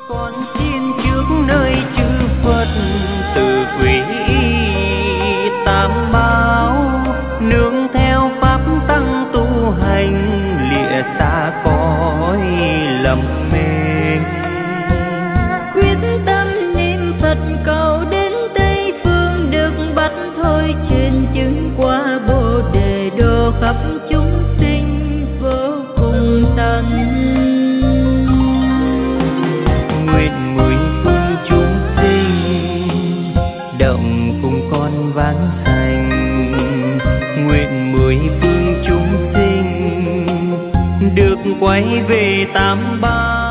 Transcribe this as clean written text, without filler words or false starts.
Con xin trước nơi chư Phật từ quý tam bảo, nương theo pháp tăng tu hành, lìa xa cõi lầm mê. Quyết tâm niệm Phật cầu đến Tây phương, được bắt thôi trên chứng qua Bồ đề, độ khắp chúng sinh vô cùng tận. Nguyện mười phương chúng sinh động cùng con vãng sanh, nguyện mười phương chúng sinh được quay về tam bảo.